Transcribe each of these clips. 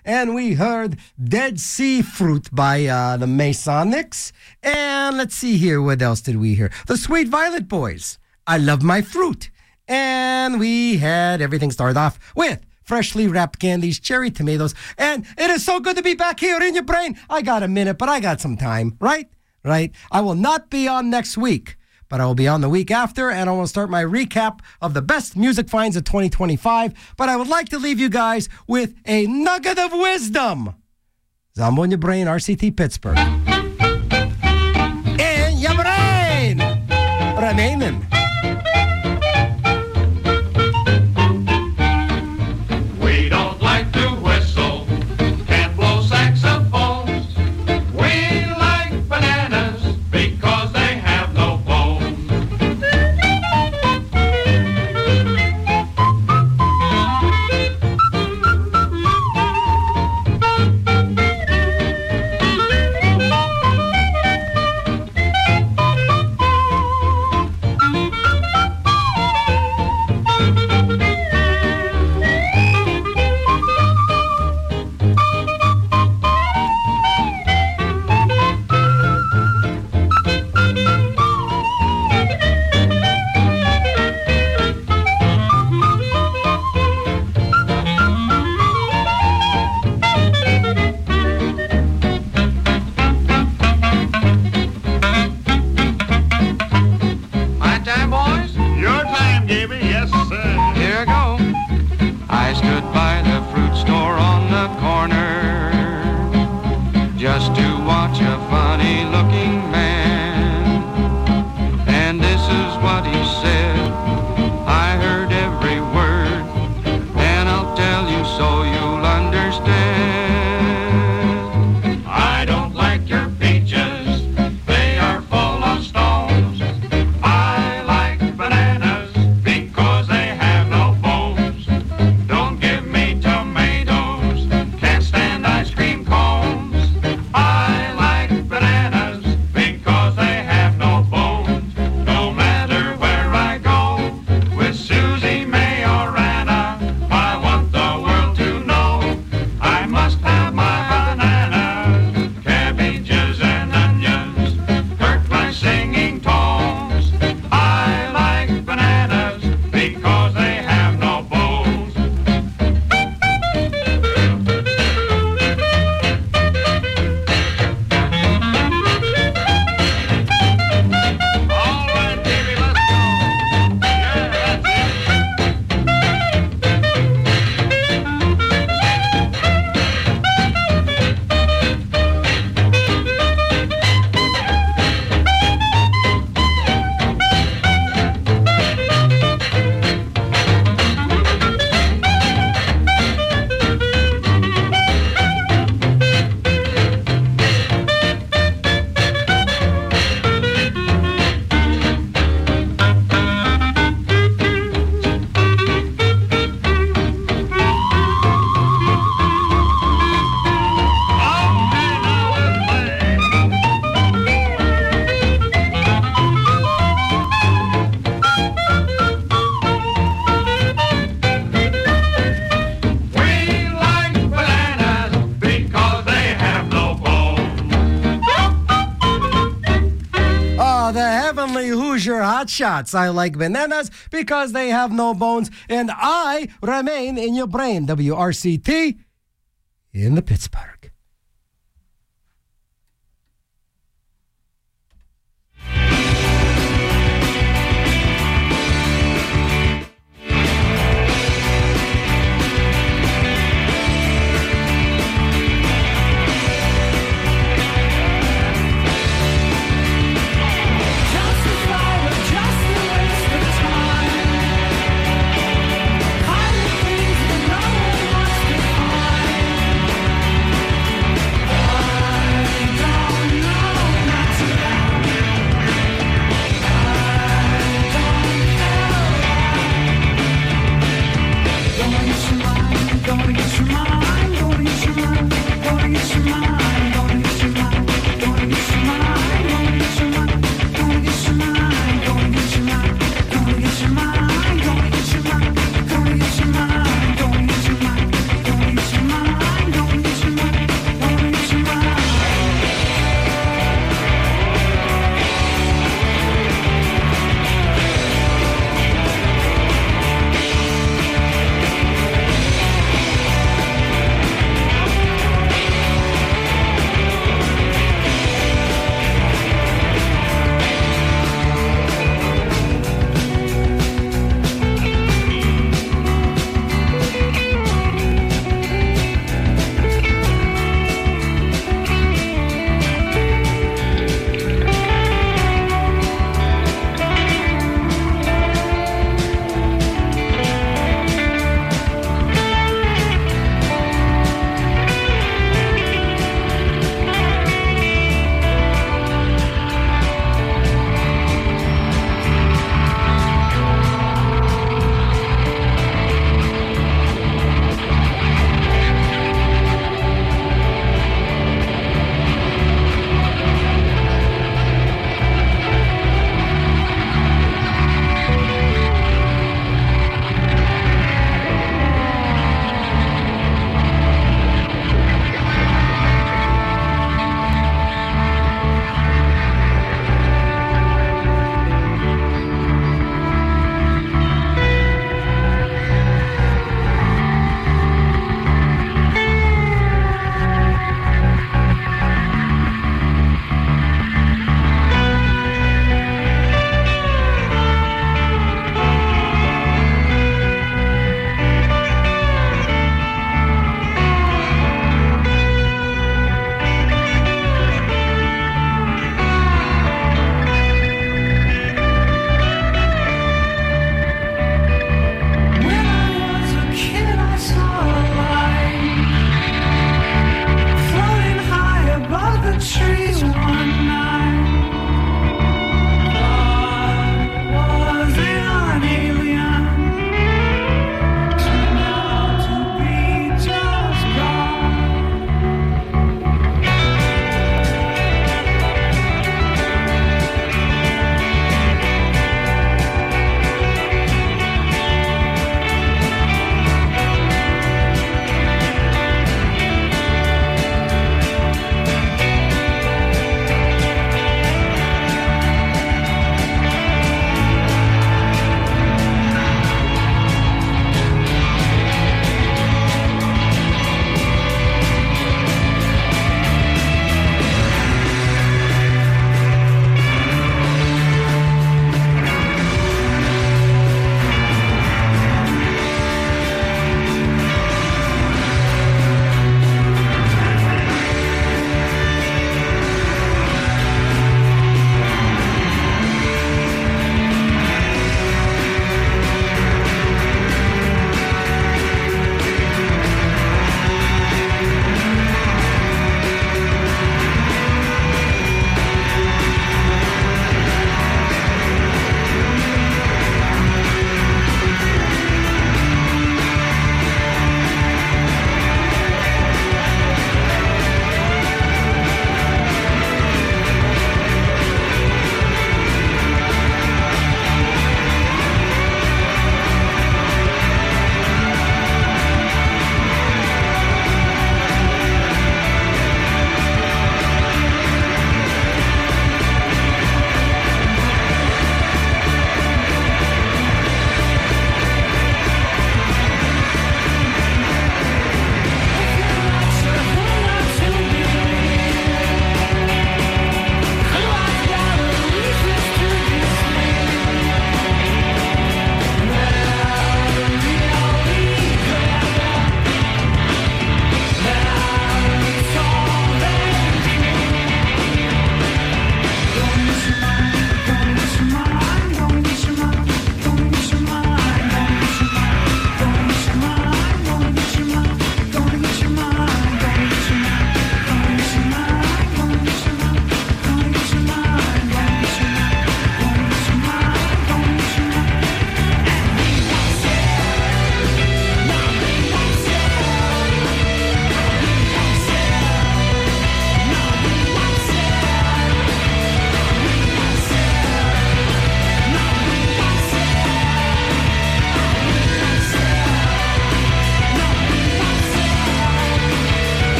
and we heard Dead Sea Fruit by the Masonics. And let's see here, what else did we hear? The Sweet Violet Boys, I Love My Fruit. And we had everything started off with freshly wrapped candies, cherry tomatoes. And it is so good to be back here in your brain. I got a minute, but I got some time, right? Right? I will not be on next week, but I will be on the week after, and I will start my recap of the best music finds of 2025. But I would like to leave you guys with a nugget of wisdom. Zambo in your brain, RCT Pittsburgh. In your brain! Remaining. We don't like to whistle, can't blow saxophones. We like bananas because they have no bones. Hot Shots. I like bananas because they have no bones, and I remain in your brain. WRCT in the Pittsburgh.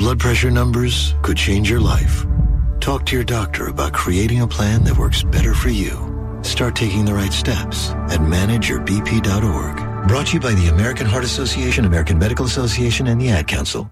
blood pressure numbers could change your life. Talk to your doctor about creating a plan that works better for you. Start taking the right steps at manageyourbp.org. Brought to you by the American Heart Association, American Medical Association, and the Ad Council.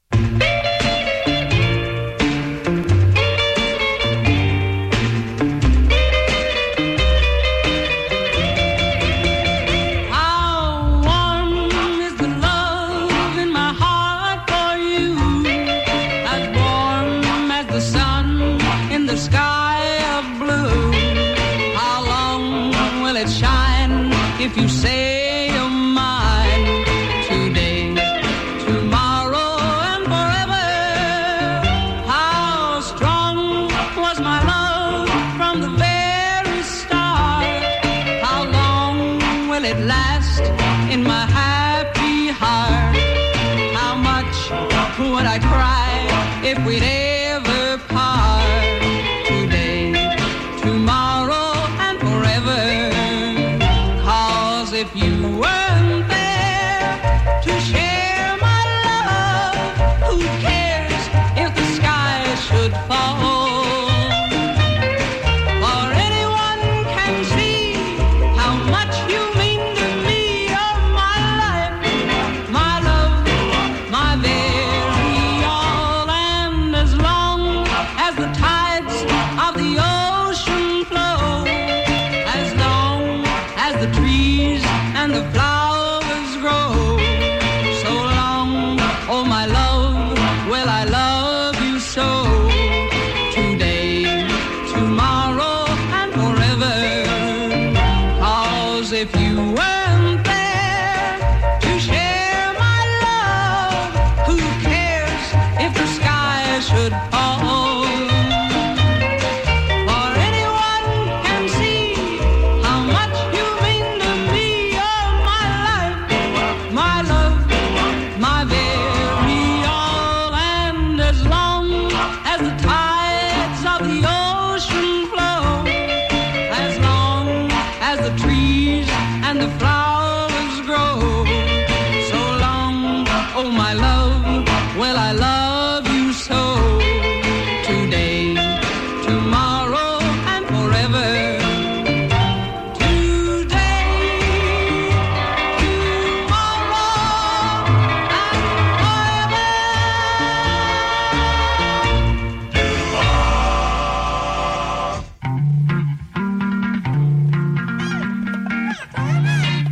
If you say you're mine today, tomorrow, and forever, how strong was my love from the very start? How long will it last in my happy heart? How much would I cry if we'd ever part? Today, tomorrow, and forever. If you weren't there to share my love, who cares if the sky should fall? For anyone can see how much you mean to me. You're my life, my love, my very all. And as long as the tides of the ocean flow, as long as the trees and the flowers grow, so long, oh my love, will I love you so. Today, tomorrow, and forever. 'Cause if you weren't there to share my love, who cares if the sky should fall? The flowers grow, so long, oh my love, will I love you so. Today, tomorrow, and forever. Today, tomorrow, and forever.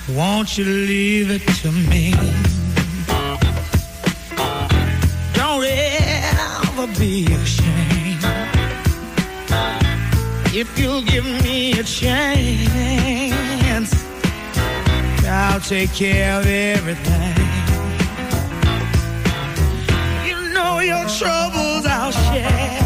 Won't you leave it to me? Don't ever be ashamed. If you'll give me a chance, I'll take care of everything. You know your troubles I'll share.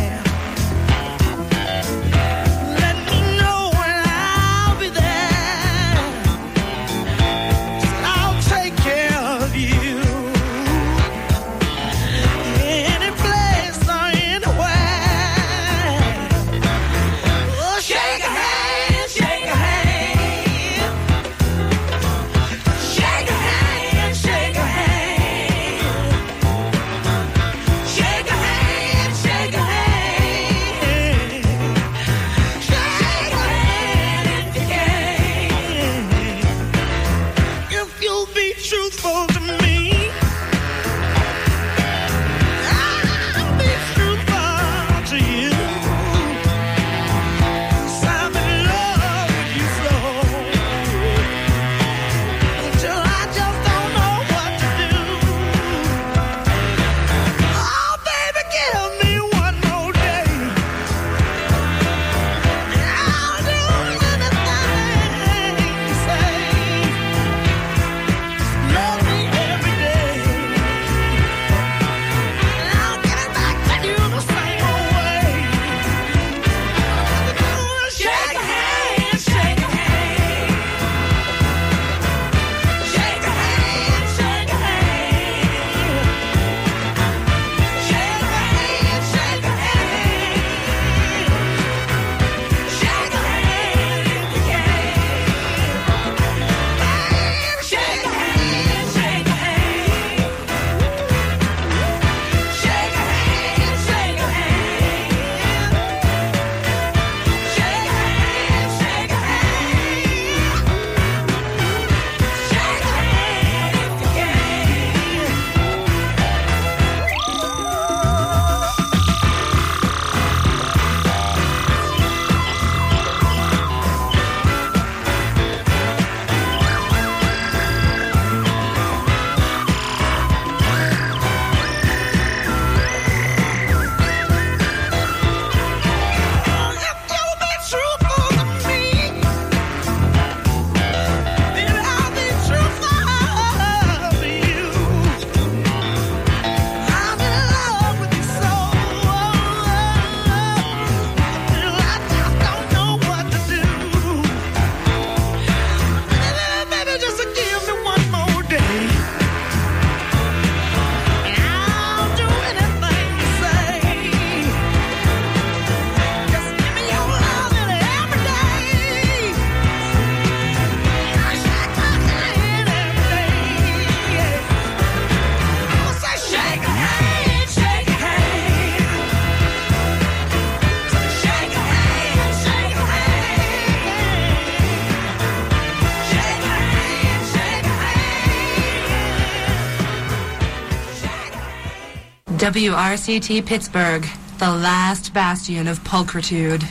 WRCT Pittsburgh, the last bastion of pulchritude.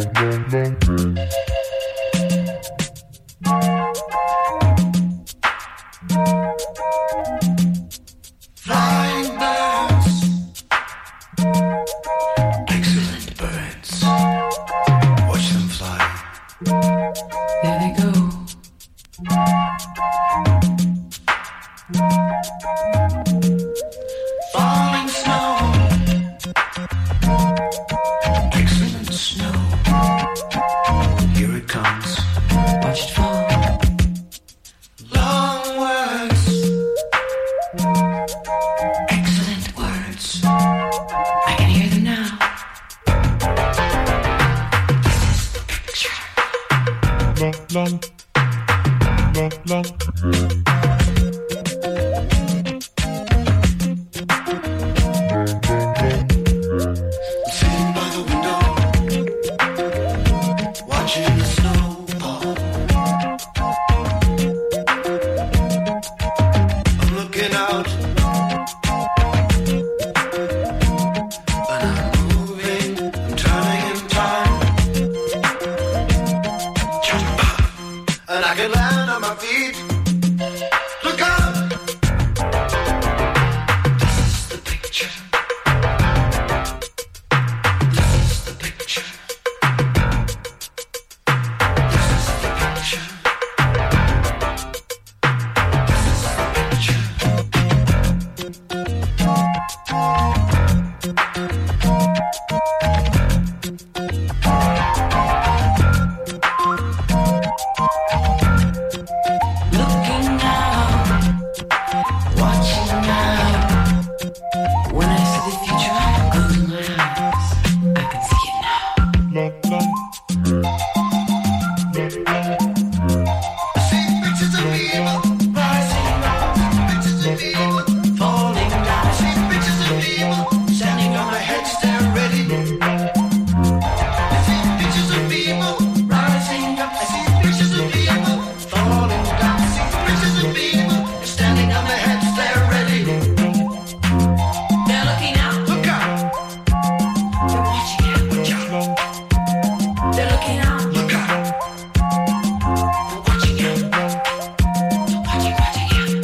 Flying birds, excellent birds. Watch them fly. There they go. Falling snow, excellent snow. Here it comes. Watch it fall. Long words, excellent words. I can hear them now. Sitting by the window, watching the snow fall. I'm looking out, and I'm moving, I'm turning in time. Jump up, and I can land on my feet. Look out! This is the picture. This is the picture. This is the picture. This is the picture. Looking out, watching now. When I see the future, I close my eyes. I can see it now. I see pictures of people rising up, pictures of people falling down. I see pictures of people standing on my head, staring ready. I see pictures of people rising up. I see pictures of people falling down. I see pictures of people standing on their head, staring ready. They're looking out. Look out! They're watching out. Watch out! They're looking out. Look out! They're watching out. They're watching out.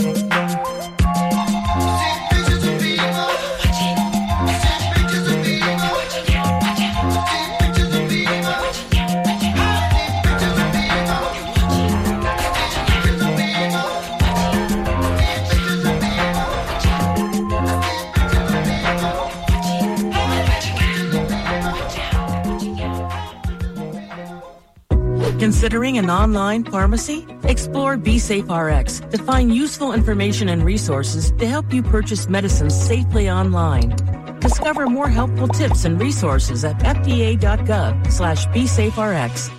I see pictures of people. Watching. I see pictures of people. Watching out. Watching out. I see pictures of people. Watching out. Watching out. I see pictures of people. Pictures of people. Pictures of people. Considering an online pharmacy? Explore BeSafeRx to find useful information and resources to help you purchase medicines safely online. Discover more helpful tips and resources at fda.gov/BeSafeRx.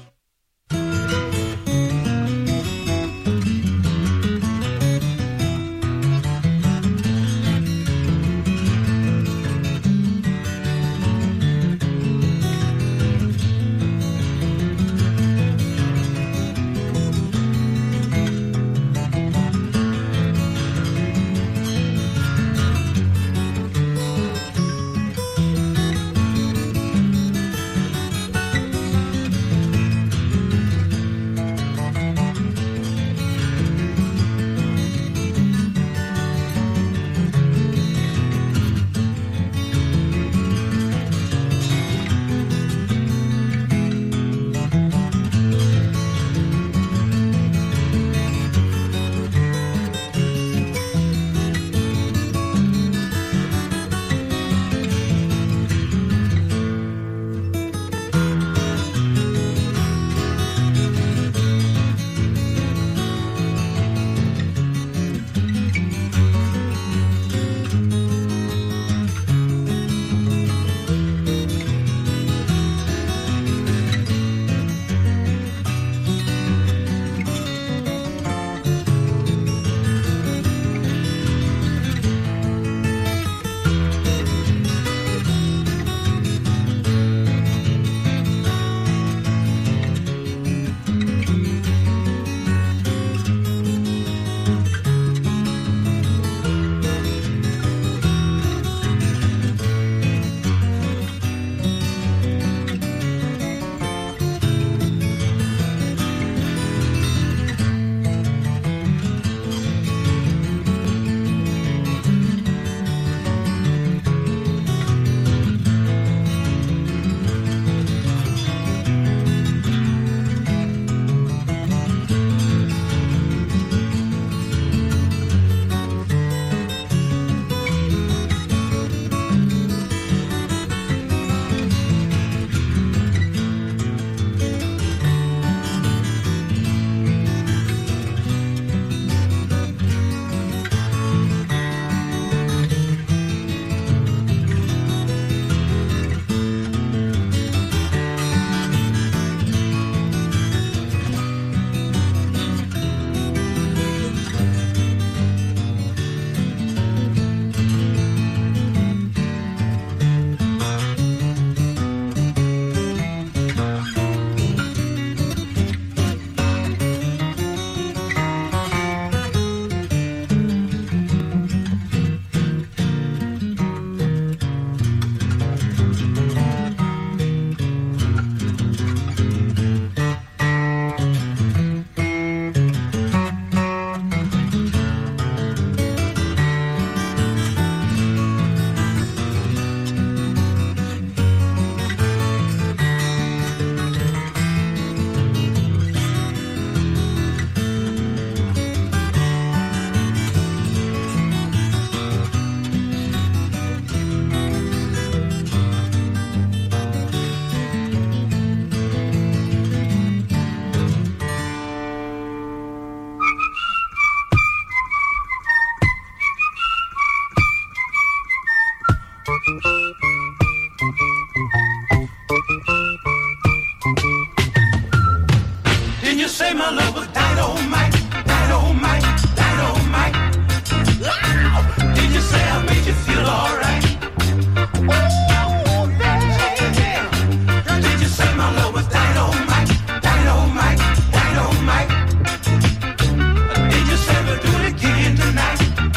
Didn't you say my love was dynamite, dynamite, dynamite? Didn't you say I made you feel alright? Oh, yeah. Did you say my love was dynamite, dynamite, dynamite? Did you say we'll do it again tonight?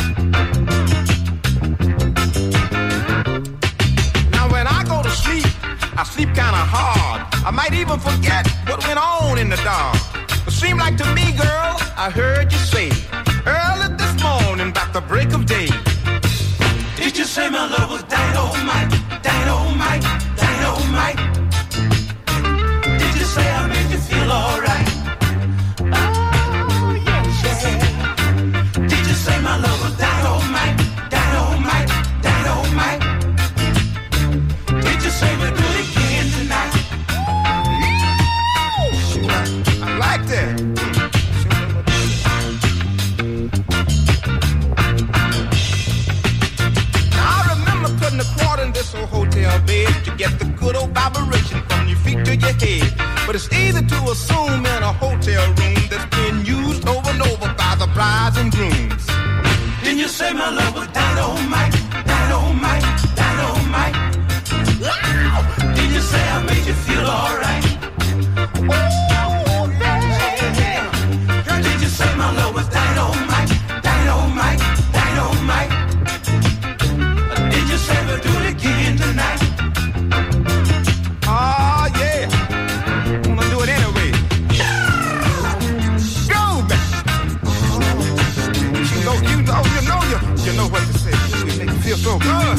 Now when I go to sleep, I sleep kinda hard. I might even forget what went on in the dark. It seemed like to me, girl, I heard you say early this morning about the break of day. Did you say my love was dynamite, dynamite, dynamite? Did you say I made you feel alright? Oh, yes, yeah. Did you say my love was dynamite, dynamite, dynamite? Did you say we'll do it again tonight? I like that. Now I remember putting a quarter in this old hotel bed to get the good old vibration from your feet to your head. But it's easy to assume in a hotel room that's being used over and over by the brides and grooms. Didn't you say my love was dynamite, dynamite, dynamite? Did you say I made you feel alright? Oh, yeah. Did you say my love was dynamite, dynamite, dynamite? Did you say we'll do it again tonight? Oh, yeah. Wanna do it anyway. Go, baby. You know what to say. It make you feel so good.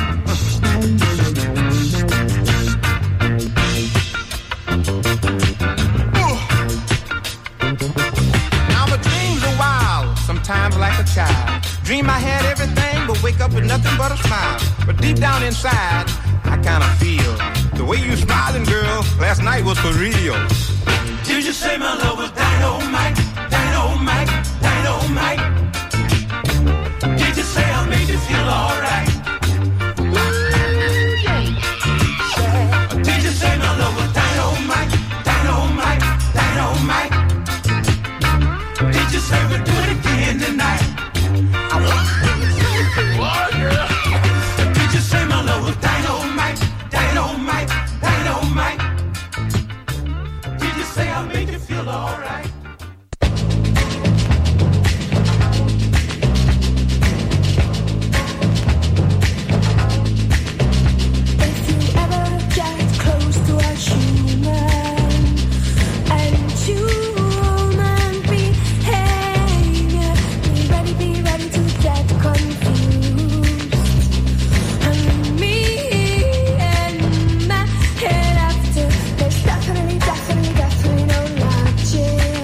Now my dreams are wild, sometimes like a child. Dream I had everything, but wake up with nothing but a smile. But deep down inside, I kinda feel the way you smiling, girl, last night was for real. Did you say my love was dynamite, dynamite, dynamite? Did you say I made you feel alright? Did you say my love was dynamite, dynamite, dynamite? Did you say we'll do it again tonight? Did you say my love was dynamite, dynamite, dynamite? Did you say I made you feel alright? If you ever get close to a human and human behavior, be ready to get confused. And me and my head after, there's definitely no logic.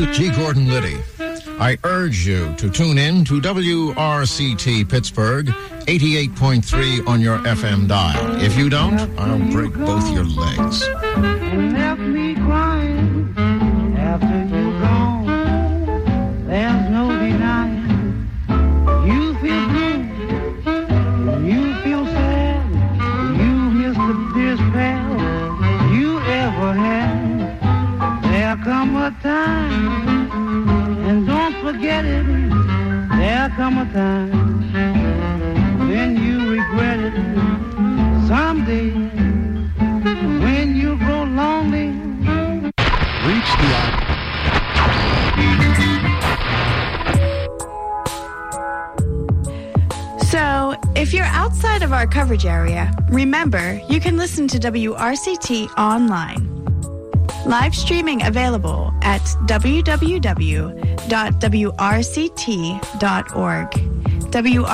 is G. Gordon Liddy. I urge you to tune in to WRCT Pittsburgh, 88.3 on your FM dial. If you don't, I'll break both your legs. And left me crying after you gone. There's no denying you feel blue, you feel sad, you miss the dearest pal you ever had. There'll come a time, and don't forget it, there'll come a time when you regret it someday. When you grow lonely, Reach the So, if you're outside of our coverage area, remember you can listen to WRCT online. Live streaming available at www.wrct.org.